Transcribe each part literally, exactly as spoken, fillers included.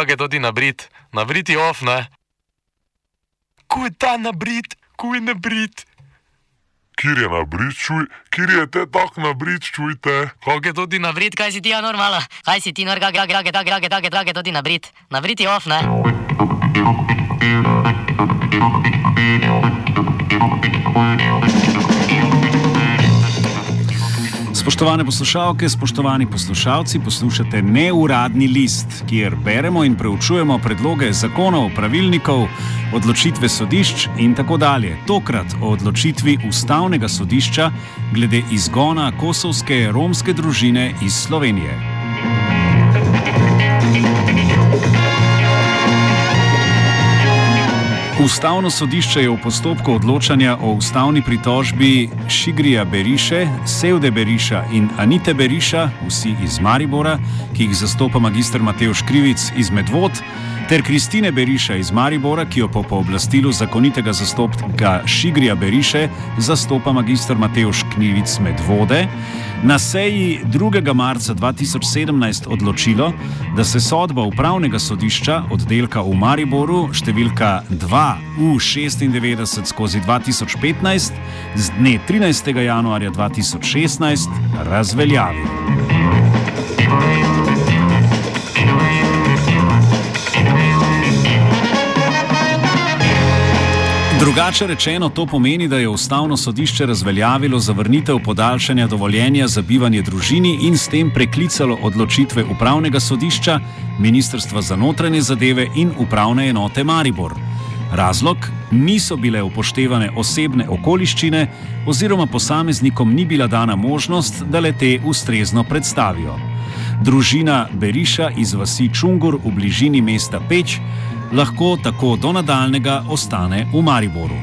kak je to ti nabrit? Nabrit je off, ne? Kuj je ta nabrit? Kuj je nabrit? Kjer je nabrit, čuj? Kjer je te tak nabrit, čujte? Kak je to ti nabrit? Kaj si ti, ja, normala? Kaj si ti, norga, grage, grage, grage, grage, grage, grage, to ti nabrit? Nabrit je off, ne? Spoštovane poslušalke, spoštovani poslušalci, poslušate Neuradni list, kjer beremo in preučujemo predloge zakonov, pravilnikov, odločitve sodišč in tako dalje. Tokrat o odločitvi Ustavnega sodišča glede izgona kosovske romske družine iz Slovenije. Ustavno sodišče je v postopku odločanja o ustavni pritožbi Šigrija Beriše, Sevde Beriša in Anite Beriša, vsi iz Maribora, ki jih zastopa magister Matevž Krivic iz Medvod, ter Kristine Beriša iz Maribora, ki jo po pooblastilu zakonitega zastopnika Šigrija Beriše zastopa magister Matevž Krivic Medvode, na seji drugega marca dva tisoč sedemnajst odločilo, da se sodba Upravnega sodišča oddelka v Mariboru številka dva U šestindevetdeset skozi dva tisoč petnajst z dne trinajstega januarja dva tisoč šestnajst razveljavi. Drugače rečeno, to pomeni, da je Ustavno sodišče razveljavilo zavrnitev podaljšanja dovoljenja za bivanje družini in s tem preklicalo odločitve Upravnega sodišča, Ministrstva za notranje zadeve in Upravne enote Maribor. Razlog: niso bile upoštevane osebne okoliščine oziroma posameznikom ni bila dana možnost, da le-te ustrezno predstavijo. Družina Beriša iz vasi Čungur v bližini mesta Peč lahko tako do nadaljnega ostane v Mariboru.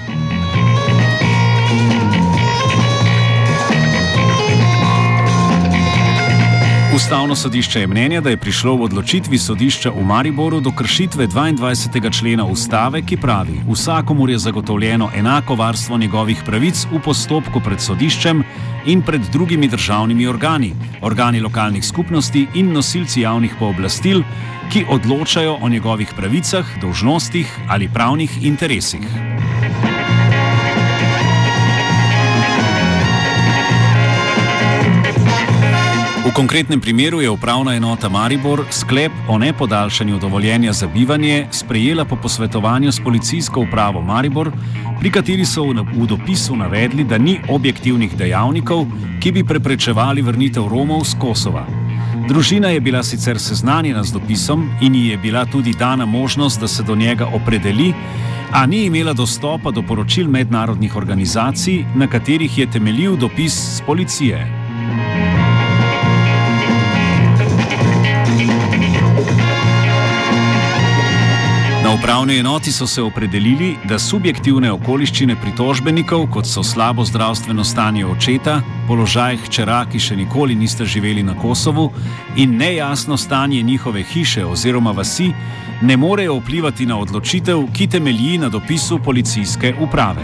Ustavno sodišče je mnenja, da je prišlo v odločitvi sodišča v Mariboru do kršitve dvaindvajsetega člena Ustave, ki pravi: vsakomur je zagotovljeno enako varstvo njegovih pravic v postopku pred sodiščem in pred drugimi državnimi organi, organi lokalnih skupnosti in nosilci javnih pooblastil, ki odločajo o njegovih pravicah, dolžnostih ali pravnih interesih. V konkretnem primeru je Upravna enota Maribor sklep o nepodaljšanju dovoljenja za bivanje sprejela po posvetovanju s policijsko upravo Maribor, pri kateri so v dopisu navedli, da ni objektivnih dejavnikov, ki bi preprečevali vrnitev Romov z Kosova. Družina je bila sicer seznanjena z dopisom in ji je bila tudi dana možnost, da se do njega opredeli, a ni imela dostopa do poročil mednarodnih organizacij, na katerih je temeljil dopis z policije. Na upravni enoti so se opredelili, da subjektivne okoliščine pritožbenikov, kot so slabo zdravstveno stanje očeta, položaj hčera, ki še nikoli nista živeli na Kosovu, in nejasno stanje njihove hiše oziroma vasi, ne morejo vplivati na odločitev, ki temelji na dopisu policijske uprave.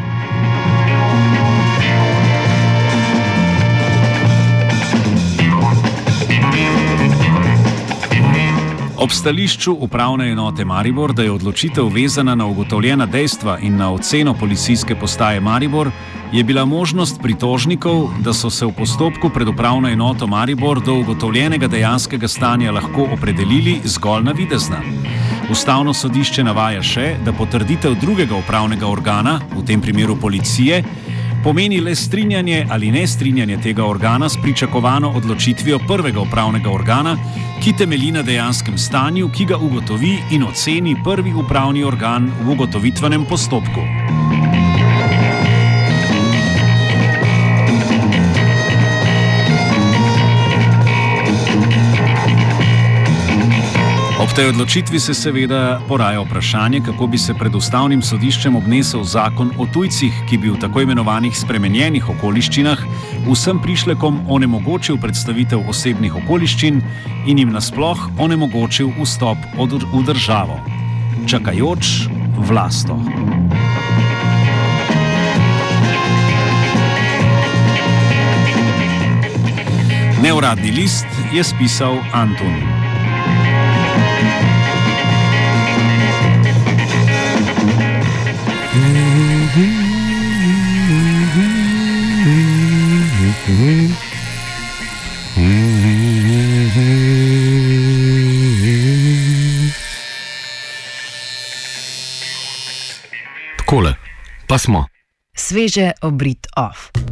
Ob stališču Upravne enote Maribor, da je odločitev vezana na ugotovljena dejstva in na oceno policijske postaje Maribor, je bila možnost pritožnikov, da so se v postopku pred Upravno enoto Maribor do ugotovljenega dejanskega stanja lahko opredelili zgolj navidezna. Ustavno sodišče navaja še, da potrditev drugega upravnega organa, v tem primeru policije, pomeni le strinjanje ali nestrinjanje tega organa s pričakovano odločitvijo prvega upravnega organa, ki temelji na dejanskem stanju, ki ga ugotovi in oceni prvi upravni organ v ugotovitvenem postopku. Ob tej odločitvi se seveda poraja vprašanje, kako bi se pred Ustavnim sodiščem obnesel zakon o tujcih, ki bi v tako imenovanih spremenjenih okoliščinah vsem prišlekom onemogočil predstavitev osebnih okoliščin in jim nasploh onemogočil vstop v državo. Čakajoč vlasto. Neuradni list je spisal Antun. Takole, pa smo. Sveže obrit off.